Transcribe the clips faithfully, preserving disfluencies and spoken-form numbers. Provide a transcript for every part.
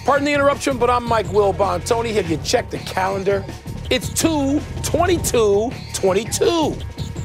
Pardon the interruption, but I'm Mike Wilbon. Tony, have you checked the calendar? It's two twenty-two twenty-two.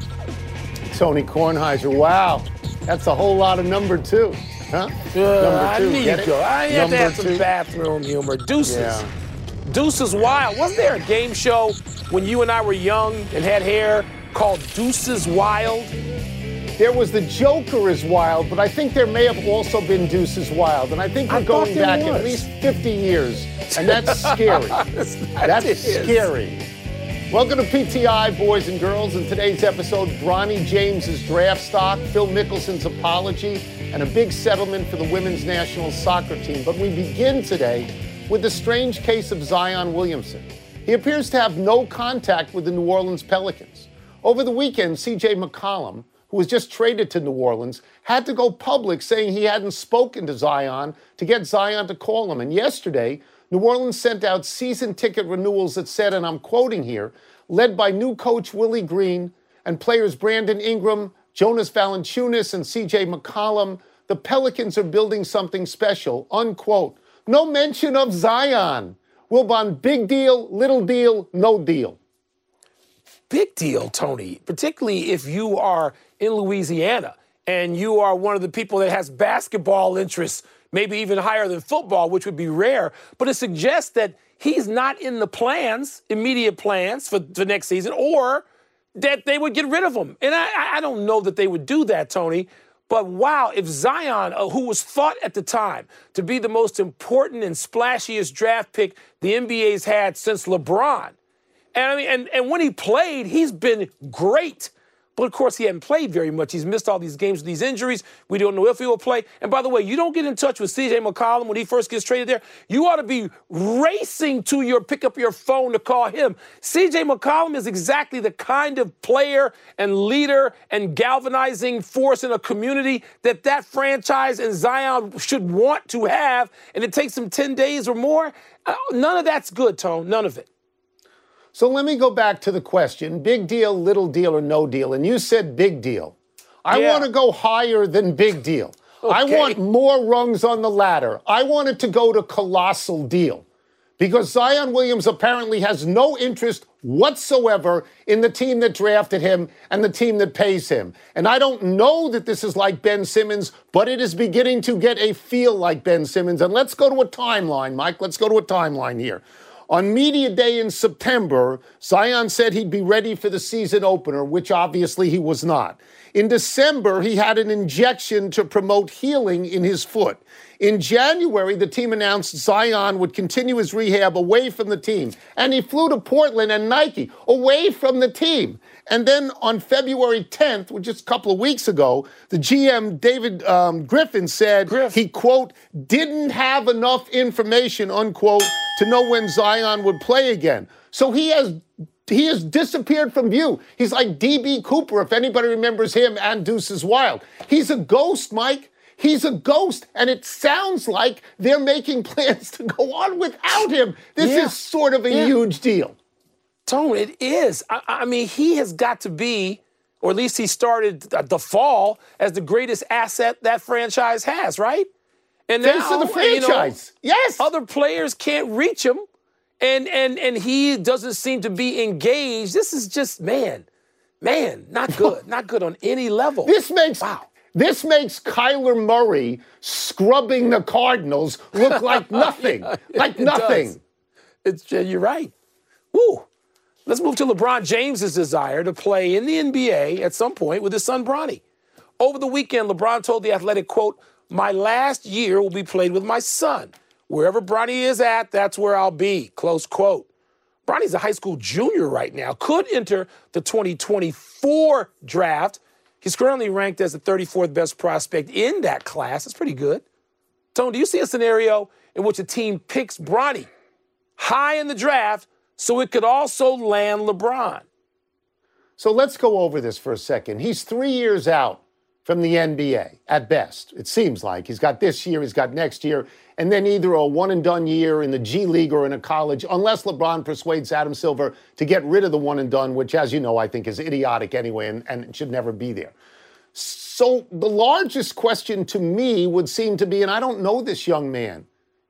Tony Kornheiser, wow. That's a whole lot of number two, huh? Uh, number two, I need get to it? go. I have to have some two. bathroom humor. Deuces. Yeah. Deuces Wild. Wasn't there a game show when you and I were young and had hair called Deuces Wild? There was the Joker is Wild, but I think there may have also been Deuces Wild. And I think we're I going back was. at least fifty years. And that's scary. That's is. scary. Welcome to P T I, boys and girls. In today's episode, Bronny James's draft stock, Phil Mickelson's apology, and a big settlement for the women's national soccer team. But we begin today with the strange case of Zion Williamson. He appears to have no contact with the New Orleans Pelicans. Over the weekend, C J McCollum, who was just traded to New Orleans, had to go public saying he hadn't spoken to Zion to get Zion to call him. And yesterday, New Orleans sent out season ticket renewals that said, and I'm quoting here, led by new coach Willie Green and players Brandon Ingram, Jonas Valanciunas, and C J McCollum, the Pelicans are building something special, unquote. No mention of Zion. Wilbon, big deal, little deal, no deal. Big deal, Tony, particularly if you are in Louisiana and you are one of the people that has basketball interests, maybe even higher than football, which would be rare. But it suggests that he's not in the plans, immediate plans for the next season, or that they would get rid of him. And I, I don't know that they would do that, Tony. But wow, if Zion, uh, who was thought at the time to be the most important and splashiest draft pick the N B A's had since LeBron, and I mean, and, and when he played, he's been great. But of course, he hadn't played very much. He's missed all these games with these injuries. We don't know if he will play. And by the way, you don't get in touch with C J McCollum when he first gets traded there. You ought to be racing to your pick up your phone to call him. C J McCollum is exactly the kind of player and leader and galvanizing force in a community that that franchise and Zion should want to have. And it takes him ten days or more. Uh, none of that's good, Tone. None of it. So let me go back to the question, big deal, little deal, or no deal. And you said big deal. I Yeah. want to go higher than big deal. I Okay. want more rungs on the ladder. I want it to go to colossal deal. Because Zion Williams apparently has no interest whatsoever in the team that drafted him and the team that pays him. And I don't know that this is like Ben Simmons, but it is beginning to get a feel like Ben Simmons. And let's go to a timeline, Mike. Let's go to a timeline here. On Media Day in September, Zion said he'd be ready for the season opener, which obviously he was not. In December, he had an injection to promote healing in his foot. In January, the team announced Zion would continue his rehab away from the team. And he flew to Portland and Nike, away from the team. And then on February tenth, which is a couple of weeks ago, the G M, David um, Griffin, said Griff. he, quote, didn't have enough information, unquote, to know when Zion would play again. So he has he has disappeared from view. He's like D B Cooper, if anybody remembers him, and Deuces Wild. He's a ghost, Mike. He's a ghost, and it sounds like they're making plans to go on without him. This Yeah. is sort of a Yeah. huge deal. Tone, it is. I, I mean, he has got to be, or at least he started the fall as the greatest asset that franchise has, right? And Face now, of the you know, franchise. Yes. other players can't reach him, and and and he doesn't seem to be engaged. This is just, man, man, not good. Not good on any level. This makes Wow. This makes Kyler Murray scrubbing the Cardinals look like nothing. Like It nothing. does. It's, you're right. Woo. Let's move to LeBron James's desire to play in the N B A at some point with his son Bronny. Over the weekend, LeBron told The Athletic, quote, my last year will be played with my son. Wherever Bronny is at, that's where I'll be, close quote. Bronny's a high school junior right now, could enter the twenty twenty-four draft. He's currently ranked as the thirty-fourth best prospect in that class. That's pretty good. Tone, do you see a scenario in which a team picks Bronny high in the draft so it could also land LeBron? So let's go over this for a second. He's three years out from the N B A, at best, it seems like. He's got this year, he's got next year, and then either a one-and-done year in the G League or in a college, unless LeBron persuades Adam Silver to get rid of the one-and-done, which, as you know, I think is idiotic anyway and, and should never be there. So the largest question to me would seem to be, and I don't know this young man,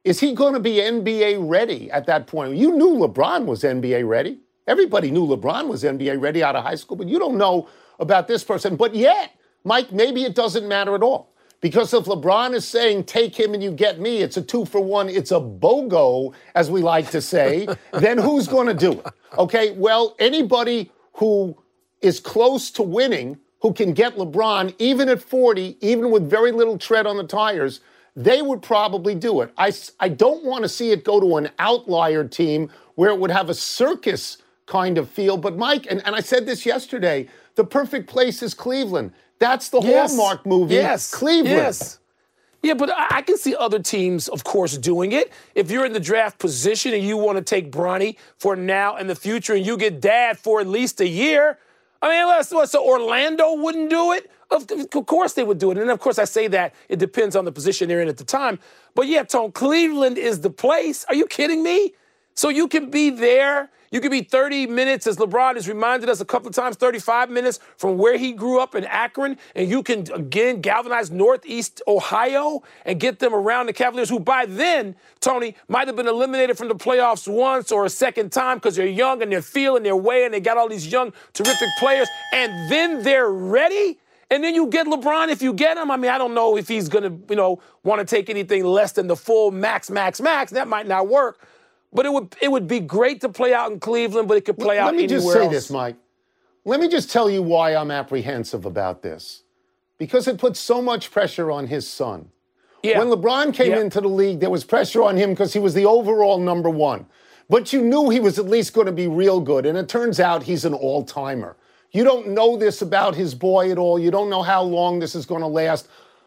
is he going to be N B A ready at that point? You knew LeBron was N B A ready. Everybody knew LeBron was N B A ready out of high school, but you don't know about this person. But yet, Mike, maybe it doesn't matter at all. Because if LeBron is saying, take him and you get me, it's a two for one, it's a BOGO, as we like to say, then who's going to do it? Okay, well, anybody who is close to winning, who can get LeBron, even at forty, even with very little tread on the tires, they would probably do it. I, I don't want to see it go to an outlier team where it would have a circus kind of feel. But, Mike, and, and I said this yesterday, the perfect place is Cleveland. That's the yes. Hallmark movie, yes. Cleveland. Yes. Yeah, but I can see other teams, of course, doing it. If you're in the draft position and you want to take Bronny for now and the future and you get dad for at least a year, I mean, let's, let's, so Orlando wouldn't do it? Of, of course they would do it. And, of course, I say that it depends on the position they're in at the time. But, yeah, Tone, Cleveland is the place. Are you kidding me? So you can be there. You could be thirty minutes, as LeBron has reminded us a couple of times, thirty-five minutes from where he grew up in Akron, and you can, again, galvanize Northeast Ohio and get them around the Cavaliers, who by then, Tony, might have been eliminated from the playoffs once or a second time because they're young and they're feeling their way and they got all these young, terrific players, and then they're ready. And then you get LeBron if you get him. I mean, I don't know if he's going to, you know, want to take anything less than the full max, max, max. That might not work. But it would it would be great to play out in Cleveland, but it could play out anywhere else. Let me just say this, Mike. Let me just tell you why I'm apprehensive about this. Because it puts so much pressure on his son. Yeah. When LeBron came yeah. into the league, there was pressure on him because he was the overall number one. But you knew he was at least going to be real good, and it turns out he's an all-timer. You don't know this about his boy at all. You don't know how long this is going to last.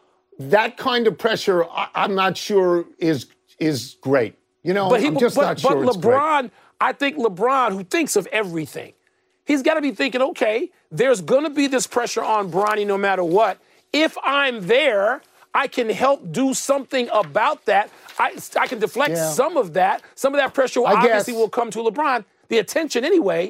That kind of pressure, I- I'm not sure is is great. You know, but he, I'm just but, not sure but it's LeBron, great. I think LeBron, who thinks of everything, he's got to be thinking, okay, there's going to be this pressure on Bronny no matter what. If I'm there, I can help do something about that. I, I can deflect yeah. some of that. Some of that pressure I obviously guess. will come to LeBron. The attention anyway.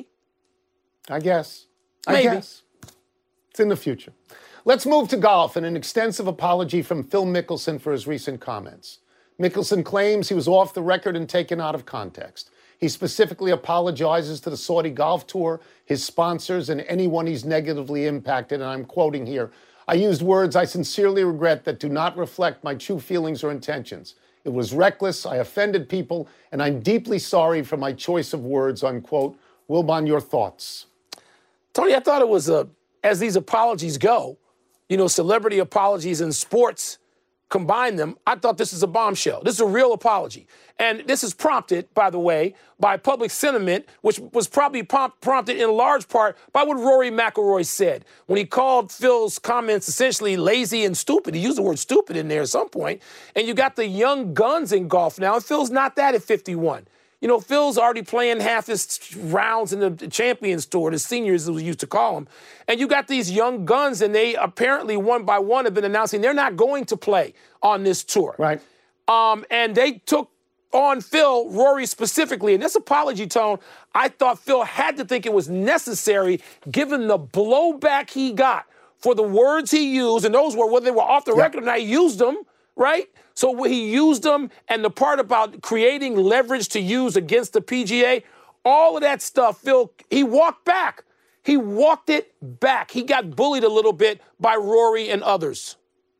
I guess. Maybe. I guess. It's in the future. Let's move to golf and an extensive apology from Phil Mickelson for his recent comments. Mickelson claims he was off the record and taken out of context. He specifically apologizes to the Saudi Golf Tour, his sponsors, and anyone he's negatively impacted. And I'm quoting here, I used words I sincerely regret that do not reflect my true feelings or intentions. It was reckless, I offended people, and I'm deeply sorry for my choice of words, unquote. Wilbon, your thoughts? Tony, I thought it was, a, as these apologies go, you know, celebrity apologies in sports, combine them, I thought this is a bombshell. This is a real apology. And this is prompted, by the way, by public sentiment, which was probably prom- prompted in large part by what Rory McIlroy said when he called Phil's comments essentially lazy and stupid. He used the word stupid in there at some point. And you got the young guns in golf now, and Phil's not that at fifty-one. You know, Phil's already playing half his rounds in the Champions Tour, the seniors, as we used to call them. And you got these young guns, and they apparently one by one have been announcing they're not going to play on this tour. Right. Um, and they took on Phil, Rory specifically, and this apology tone, I thought Phil had to think it was necessary given the blowback he got for the words he used, and those were, whether they were off the yeah. record or not, he used them, right? So he used them, and the part about creating leverage to use against the P G A, all of that stuff, Phil, he walked back. He walked it back. He got bullied a little bit by Rory and others.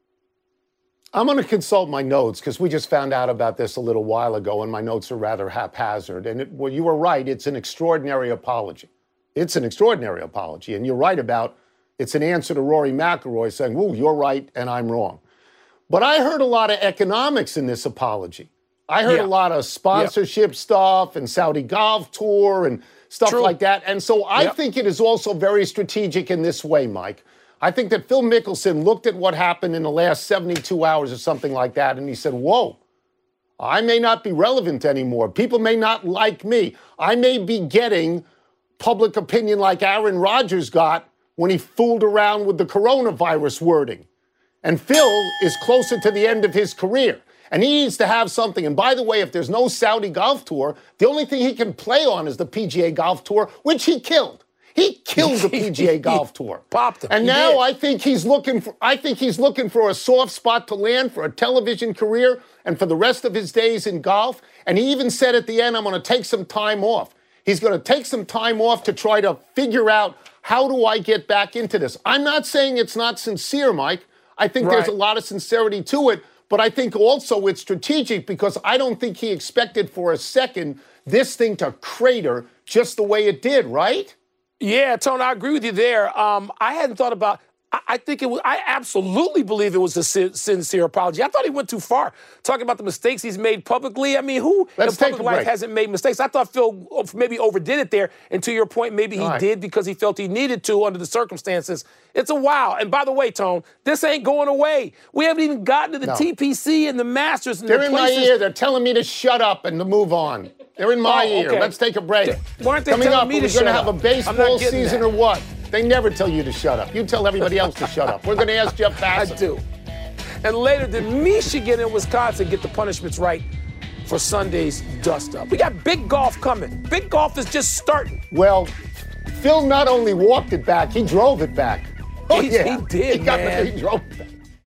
I'm going to consult my notes because we just found out about this a little while ago, and my notes are rather haphazard. And it, well, you were right. It's an extraordinary apology. It's an extraordinary apology. And you're right about it's an answer to Rory McIlroy saying, "Woo, you're right and I'm wrong." But I heard a lot of economics in this apology. I heard yeah. a lot of sponsorship yeah. stuff and Saudi Golf Tour and stuff True. like that. And so I yep. think it is also very strategic in this way, Mike. I think that Phil Mickelson looked at what happened in the last seventy-two hours or something like that, and he said, whoa, I may not be relevant anymore. People may not like me. I may be getting public opinion like Aaron Rodgers got when he fooled around with the coronavirus wording. And Phil is closer to the end of his career, and he needs to have something. And by the way, if there's no Saudi Golf Tour, the only thing he can play on is the P G A Golf Tour, which he killed. He killed the P G A Golf Tour. Popped him. And He now did. I think he's looking for I think he's looking for a soft spot to land for a television career and for the rest of his days in golf. And he even said at the end, I'm going to take some time off. He's going to take some time off to try to figure out, how do I get back into this? I'm not saying it's not sincere, Mike. I think Right. there's a lot of sincerity to it, but I think also it's strategic because I don't think he expected for a second this thing to crater just the way it did, right? Yeah, Tony, I agree with you there. Um, I hadn't thought about. I, I think it was. I absolutely believe it was a sin- sincere apology. I thought he went too far, talking about the mistakes he's made publicly. I mean, who Let's in take public a life break. hasn't made mistakes? I thought Phil maybe overdid it there. And to your point, maybe he All right. did because he felt he needed to under the circumstances. It's a wow. And by the way, Tone, this ain't going away. We haven't even gotten to the No. T P C and the Masters. And They're the in my places. ear. They're telling me to shut up and to move on. They're in my Oh, ear. okay. Let's take a break. Why aren't they Coming telling up, me are we to going to shut have a up? I'm baseball not getting season that. or what? They never tell you to shut up. You tell everybody else to shut up. We're going to ask Jeff I Bassett. do. And later, did Michigan and Wisconsin get the punishments right for Sunday's dust-up? We got big golf coming. Big golf is just starting. Well, Phil not only walked it back, he drove it back. Oh, He- yeah. he did, he got man. He drove it back.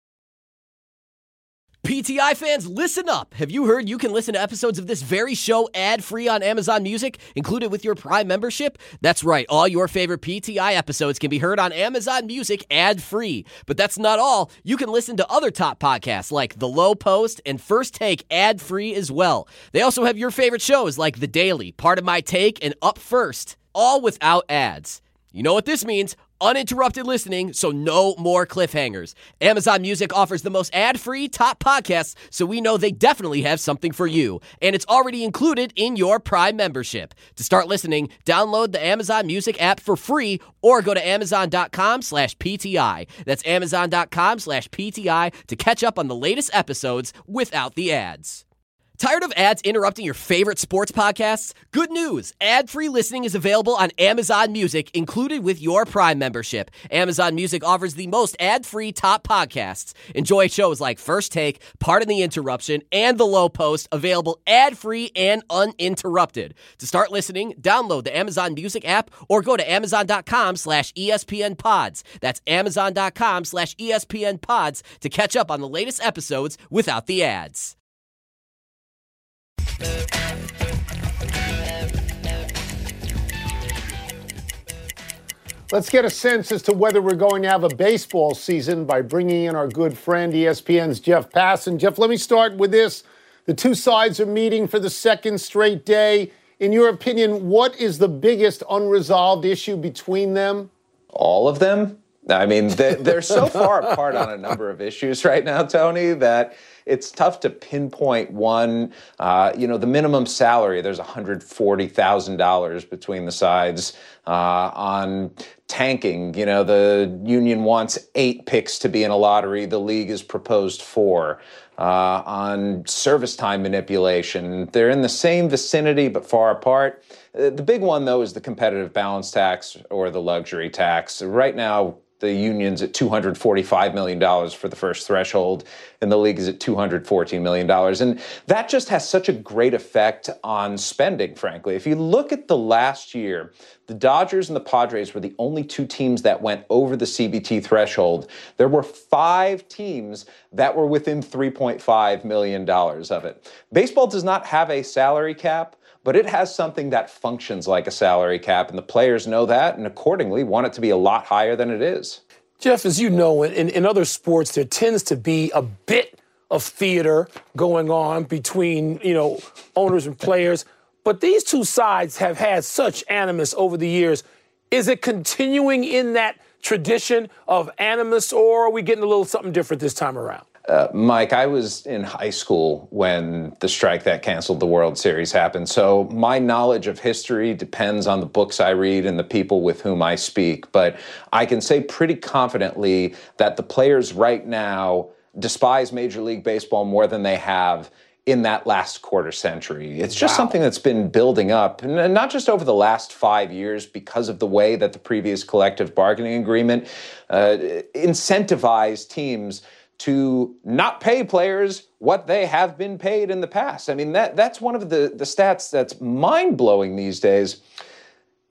P T I fans, listen up. Have you heard you can listen to episodes of this very show ad-free on Amazon Music, included with your Prime membership? That's right. All your favorite P T I episodes can be heard on Amazon Music ad-free. But that's not all. You can listen to other top podcasts like The Low Post and First Take ad-free as well. They also have your favorite shows like The Daily, Part of My Take, and Up First, all without ads. You know what this means? Uninterrupted listening, so no more cliffhangers. Amazon Music offers the most ad-free top podcasts, so we know they definitely have something for you. And it's already included in your Prime membership. To start listening, download the Amazon Music app for free or go to amazon.com slash PTI. That's amazon.com slash PTI to catch up on the latest episodes without the ads. Tired of ads interrupting your favorite sports podcasts? Good news! Ad-free listening is available on Amazon Music, included with your Prime membership. Amazon Music offers the most ad-free top podcasts. Enjoy shows like First Take, Pardon the Interruption, and The Low Post, available ad-free and uninterrupted. To start listening, download the Amazon Music app or go to amazon.com slash ESPN pods. That's amazon.com slash ESPN pods to catch up on the latest episodes without the ads. Let's get a sense as to whether we're going to have a baseball season by bringing in our good friend, E S P N's Jeff Passan. Jeff, let me start with this. The two sides are meeting for the second straight day. In your opinion, what is the biggest unresolved issue between them? All of them? I mean, they, they're so far apart on a number of issues right now, Tony, that it's tough to pinpoint one. Uh, you know, the minimum salary, there's one hundred forty thousand dollars between the sides. Uh, on tanking, you know, the union wants eight picks to be in a lottery. The league has proposed four. Uh, on service time manipulation, they're in the same vicinity but far apart. Uh, the big one, though, is the competitive balance tax or the luxury tax. Right now, the union's at two hundred forty-five million dollars for the first threshold, and the league is at two hundred fourteen million dollars. And that just has such a great effect on spending, frankly. If you look at the last year, the Dodgers and the Padres were the only two teams that went over the C B T threshold. There were five teams that were within three point five million dollars of it. Baseball does not have a salary cap, but it has something that functions like a salary cap, and the players know that, and accordingly want it to be a lot higher than it is. Jeff, as you know, in, in other sports, there tends to be a bit of theater going on between, you know, owners and players. But these two sides have had such animus over the years. Is it continuing in that tradition of animus, or are we getting a little something different this time around? Uh, Mike, I was in high school when the strike that canceled the World Series happened, so my knowledge of history depends on the books I read and the people with whom I speak. But I can say pretty confidently that the players right now despise Major League Baseball more than they have in that last quarter century. It's just Wow. something that's been building up, and not just over the last five years because of the way that the previous collective bargaining agreement uh, incentivized teams to not pay players what they have been paid in the past. I mean, that that's one of the, the stats that's mind-blowing these days.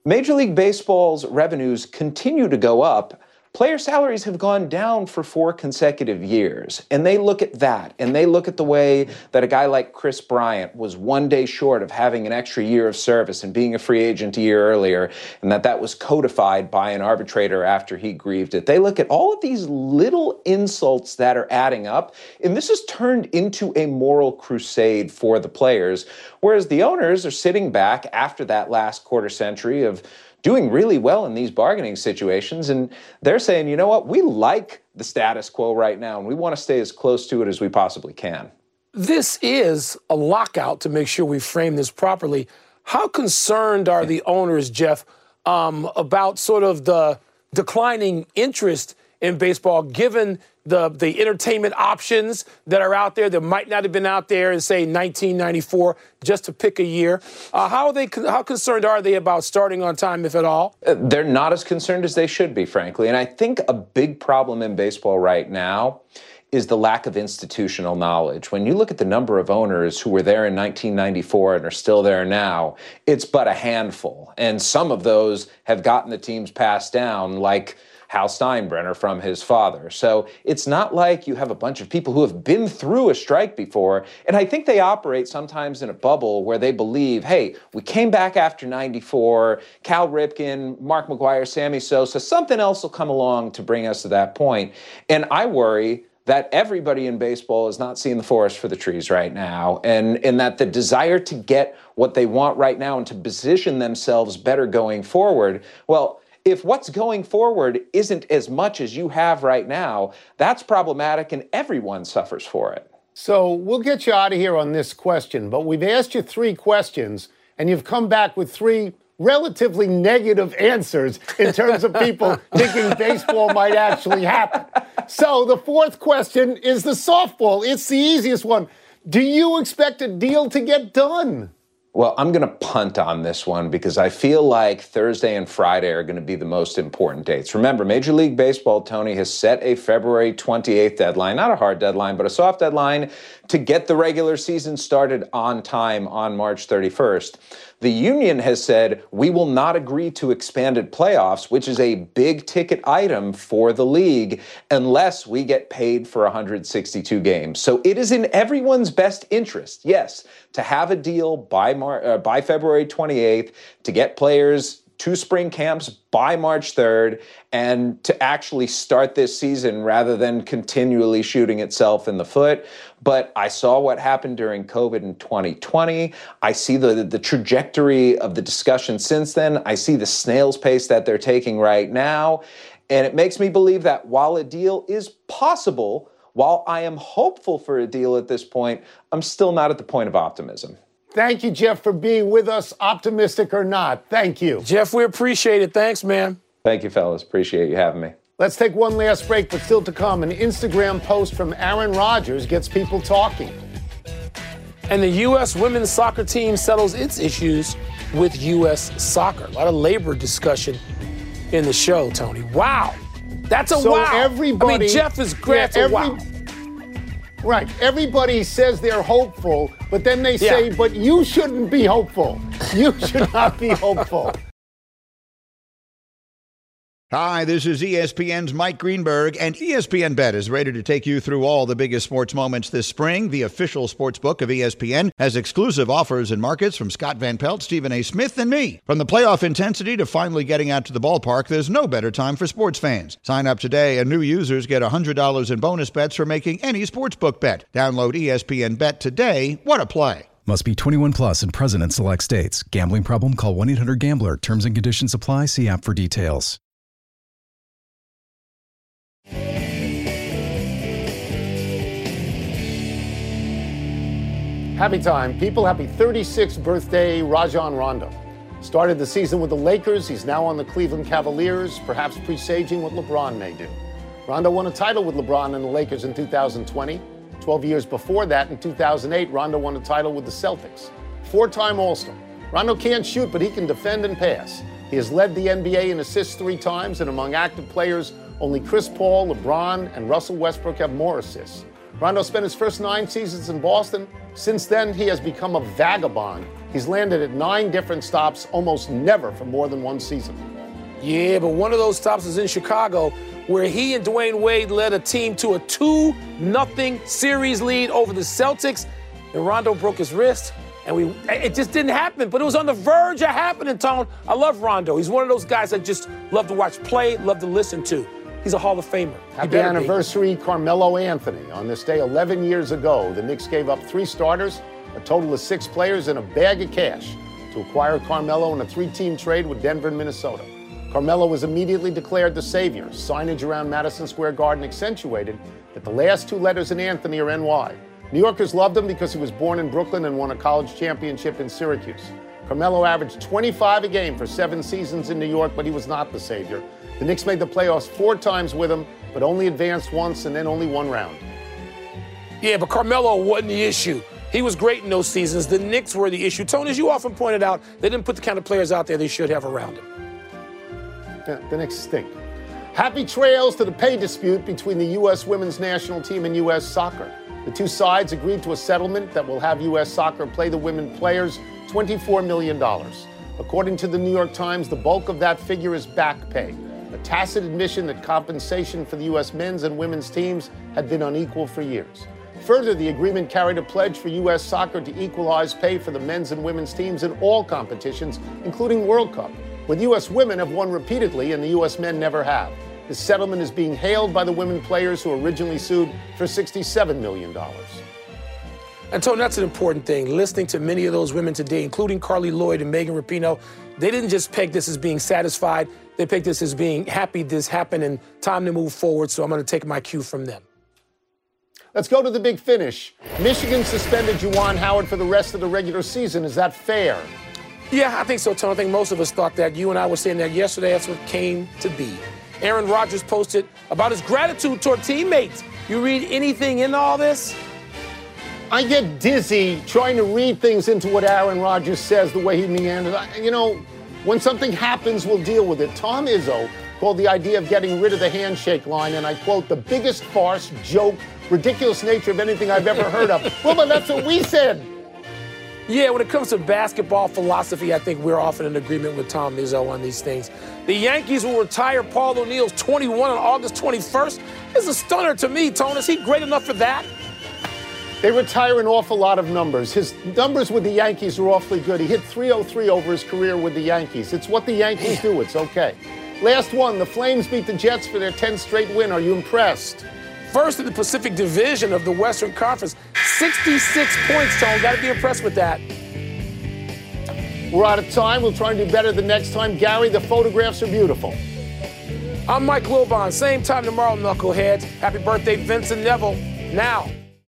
Major League Baseball's revenues continue to go up. Player salaries have gone down for four consecutive years. And they look at that, and they look at the way that a guy like Kris Bryant was one day short of having an extra year of service and being a free agent a year earlier, and that that was codified by an arbitrator after he grieved it. They look at all of these little insults that are adding up, and this has turned into a moral crusade for the players, whereas the owners are sitting back after that last quarter century of doing really well in these bargaining situations, and they're saying, you know what, we like the status quo right now, and we want to stay as close to it as we possibly can. This is a lockout, to make sure we frame this properly. How concerned are the owners, Jeff, um, about sort of the declining interest in baseball, given the the entertainment options that are out there that might not have been out there in, say, nineteen ninety-four, just to pick a year? Uh, how are they? How concerned are they about starting on time, if at all? Uh, they're not as concerned as they should be, frankly. And I think a big problem in baseball right now is the lack of institutional knowledge. When you look at the number of owners who were there in nineteen ninety-four and are still there now, it's but a handful. And some of those have gotten the teams passed down, like Hal Steinbrenner from his father. So it's not like you have a bunch of people who have been through a strike before. And I think they operate sometimes in a bubble where they believe, hey, we came back after ninety-four, Cal Ripken, Mark McGwire, Sammy Sosa, something else will come along to bring us to that point. And I worry that everybody in baseball is not seeing the forest for the trees right now, and, and that the desire to get what they want right now and to position themselves better going forward, well, if what's going forward isn't as much as you have right now, that's problematic and everyone suffers for it. So we'll get you out of here on this question, but we've asked you three questions and you've come back with three relatively negative answers in terms of people thinking baseball might actually happen. So the fourth question is the softball. It's the easiest one. Do you expect a deal to get done? Well, I'm going to punt on this one because I feel like Thursday and Friday are going to be the most important dates. Remember, Major League Baseball, Tony, has set a February twenty-eighth deadline, not a hard deadline, but a soft deadline to get the regular season started on time on March thirty-first. The union has said we will not agree to expanded playoffs, which is a big ticket item for the league, unless we get paid for one hundred sixty-two games. So it is in everyone's best interest, yes, to have a deal by Mar- uh, by February twenty-eighth, to get players to spring camps by March third, and to actually start this season rather than continually shooting itself in the foot. But I saw what happened during COVID in twenty twenty. I see the, the trajectory of the discussion since then. I see the snail's pace that they're taking right now. And it makes me believe that while a deal is possible, while I am hopeful for a deal at this point, I'm still not at the point of optimism. Thank you, Jeff, for being with us, optimistic or not. Thank you. Jeff, we appreciate it. Thanks, man. Thank you, fellas. Appreciate you having me. Let's take one last break, but still to come, an Instagram post from Aaron Rodgers gets people talking. And the U S women's soccer team settles its issues with U S soccer. A lot of labor discussion in the show, Tony. Wow. That's a so wow. Everybody, I mean, Jeff is great. Yeah, That's a every, wow. Right. Everybody says they're hopeful, but then they say, yeah. but you shouldn't be hopeful. You should not be hopeful. Hi, this is E S P N's Mike Greenberg, and E S P N Bet is ready to take you through all the biggest sports moments this spring. The official sports book of E S P N has exclusive offers and markets from Scott Van Pelt, Stephen A. Smith, and me. From the playoff intensity to finally getting out to the ballpark, there's no better time for sports fans. Sign up today, and new users get one hundred dollars in bonus bets for making any sportsbook bet. Download E S P N Bet today. What a play. Must be twenty-one plus and present in select states. Gambling problem? Call one eight hundred gambler. Terms and conditions apply. See app for details. Happy time. People, happy thirty-sixth birthday, Rajon Rondo. Started the season with the Lakers. He's now on the Cleveland Cavaliers, perhaps presaging what LeBron may do. Rondo won a title with LeBron and the Lakers in two thousand twenty. Twelve years before that, in two thousand eight, Rondo won a title with the Celtics. Four-time All-Star. Rondo can't shoot, but he can defend and pass. He has led the N B A in assists three times, and among active players, only Chris Paul, LeBron, and Russell Westbrook have more assists. Rondo spent his first nine seasons in Boston, Since then, he has become a vagabond. He's landed at nine different stops, almost never for more than one season. Yeah, but one of those stops is in Chicago, where he and Dwayne Wade led a team to a two nothing series lead over the Celtics, and Rondo broke his wrist, and we it just didn't happen, but it was on the verge of happening, Tone. I love Rondo. He's one of those guys I just love to watch play, love to listen to. He's a Hall of Famer. Happy anniversary, be. Carmelo Anthony. On this day eleven years ago, the Knicks gave up three starters, a total of six players, and a bag of cash to acquire Carmelo in a three-team trade with Denver and Minnesota. Carmelo was immediately declared the savior. Signage around Madison Square Garden accentuated that the last two letters in Anthony are N Y. New Yorkers loved him because he was born in Brooklyn and won a college championship in Syracuse. Carmelo averaged twenty-five a game for seven seasons in New York, but he was not the savior. The Knicks made the playoffs four times with him, but only advanced once and then only one round. Yeah, but Carmelo wasn't the issue. He was great in those seasons. The Knicks were the issue. Tony, as you often pointed out, they didn't put the kind of players out there they should have around him. Yeah, the Knicks stink. Happy trails to the pay dispute between the U S women's national team and U S soccer. The two sides agreed to a settlement that will have U S soccer pay the women players twenty-four million dollars. According to the New York Times, the bulk of that figure is back pay, a tacit admission that compensation for the U S men's and women's teams had been unequal for years. Further, the agreement carried a pledge for U S soccer to equalize pay for the men's and women's teams in all competitions, including World Cup, where the U S women have won repeatedly and the U S men never have. The settlement is being hailed by the women players who originally sued for sixty-seven million dollars. And Tony, that's an important thing. Listening to many of those women today, including Carly Lloyd and Megan Rapinoe, they didn't just peg this as being satisfied. They pegged this as being happy this happened and time to move forward. So I'm going to take my cue from them. Let's go to the big finish. Michigan suspended Juwan Howard for the rest of the regular season. Is that fair? Yeah, I think so, Tony. I think most of us thought that. You and I were saying that yesterday. That's what came to be. Aaron Rodgers posted about his gratitude toward teammates. You read anything in all this? I get dizzy trying to read things into what Aaron Rodgers says, the way he meanders. You know, when something happens, we'll deal with it. Tom Izzo called the idea of getting rid of the handshake line, and I quote, the biggest farce, joke, ridiculous nature of anything I've ever heard of. Well, but that's what we said. Yeah, when it comes to basketball philosophy, I think we're often in agreement with Tom Izzo on these things. The Yankees will retire Paul O'Neill's twenty-one on August twenty-first. It's a stunner to me, Tony. Is he great enough for that? They retire an awful lot of numbers. His numbers with the Yankees are awfully good. He hit three oh three over his career with the Yankees. It's what the Yankees do. It's okay. Last one, the Flames beat the Jets for their tenth straight win. Are you impressed? First in the Pacific Division of the Western Conference. sixty-six points, Tone. Got to be impressed with that. We're out of time. We'll try and do better the next time. Gary, the photographs are beautiful. I'm Mike Wilbon. Same time tomorrow, knuckleheads. Happy birthday, Vincent Neville. Now.